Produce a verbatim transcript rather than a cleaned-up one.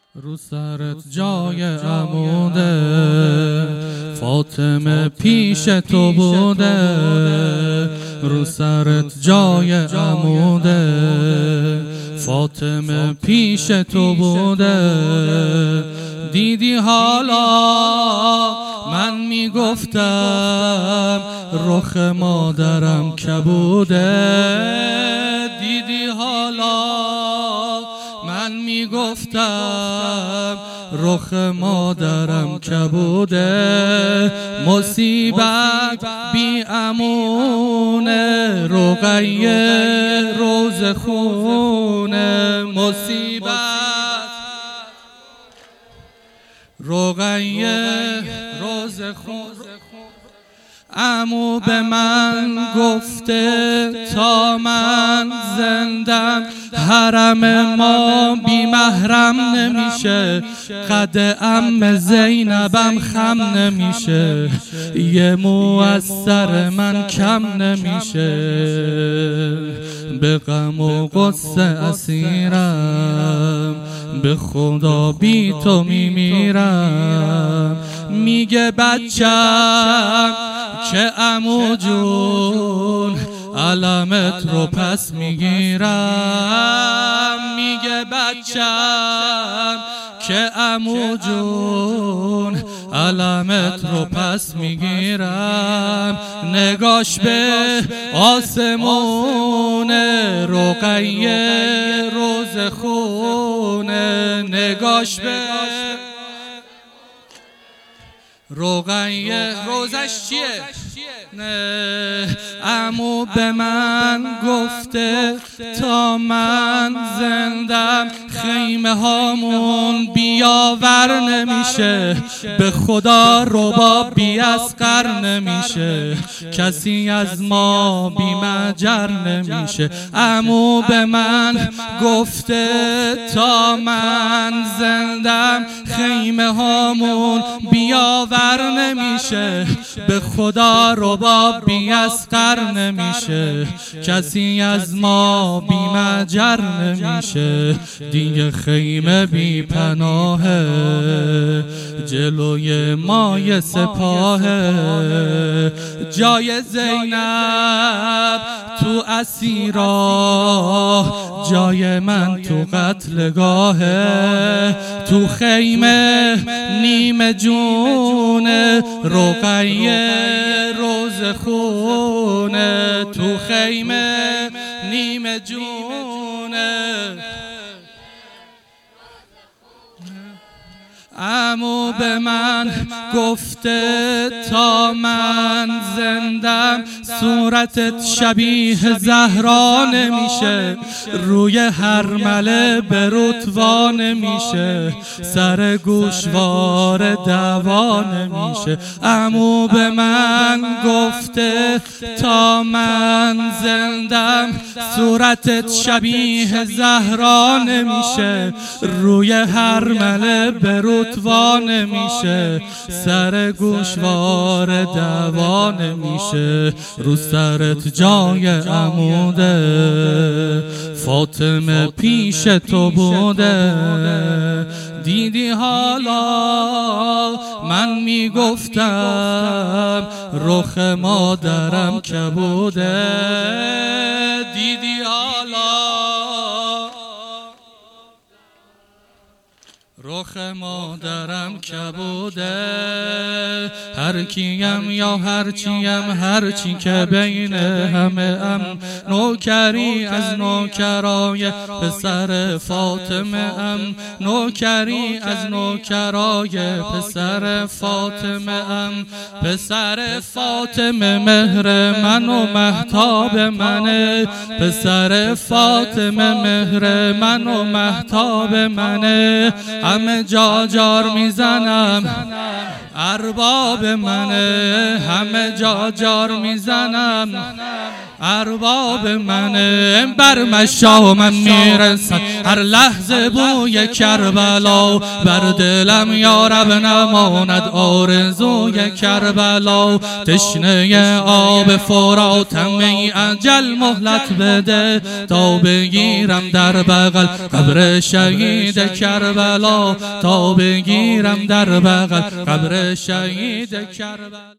رو سرت جای عموده، فاطمه پیش تو بوده. رو سرت جای عموده، فاطمه پیش تو بوده. دیدی حالا من میگفتم رخ مادرم کبوده. دیدی حالا من میگفتم رخ مادرم کبوده. مصیبت بی امونه، رقیه روز خونه. مصیبت رقیه روز خونه. عمو به من گفته تا من زندم، حرم ما بی محرم نمیشه. قد عم زینبم خم نمیشه، یه مو از سر من کم نمیشه. به غم و غصه اسیرم، به خدا بی تو میمیرم. میگه بچم که عمو جون علمت رو پس میگیرم. میگه بچم که عمو جون علمت رو پس میگیرم. نگاش به آسمون، رقیه روز خونه. نگاش به رقیه روزش چیه؟ نه عمو به من گفته تا من زندم، خیمه هامون بیاور نمیشه. به خدا رباب بی اسقر نمیشه، کسی از ما بی مجر نمیشه. عمو به من گفته تا من زندم، خیمه هامون بیاور نمیشه. به خدا رباب بی اسقر نمیشه، کسی از ما بی مجر نمیشه. دیگه خیمه بی پناهه، جلوی مای سپاهه. جای زینب تو اسیرا، جای من تو قتلگاهه. تو خیمه نیم جونه، رقیه روز خونه. تو خیمه نیم جونه. عمو به من گفته تا من زندم، صورتت شبیه زهرا نمیشه. روی هرمله به رتوا نمیشه، سر گوشوار دوا نمیشه. عمو به من گفته تا من زندم، صورتت شبیه زهرا نمیشه. روی هرمله به رتوا نمیشه، سر گوشوار دوا نمیشه. رو سرت جای عموده، فاطمه پیش تو بوده. دیدی حالا من میگفتم رخ مادرم کبوده. دیدی حالا رخ مادرم کبوده. هر کیم یا هر چیم، هر چی که بین همه ام، نوکری از نوکرای پسر فاطمه ام. نوکری از نوکرای پسر فاطمه ام. پسر فاطمه مهر من و مهتاب منه. پسر فاطمه مهر من و مهتاب منه. همه جا جار میزنم ارباب منه، همه جا جار میزنم ارباب منه، بر مشامم میرسد هر لحظه بوی کربلا، بر دلم یا رب نماند آرزوی کربلا. تشنه آب فراتم ای اجل مهلت بده، تا بگیرم در بغل قبر شهید کربلا، تا بگیرم در بغل قبر شهید کربلا.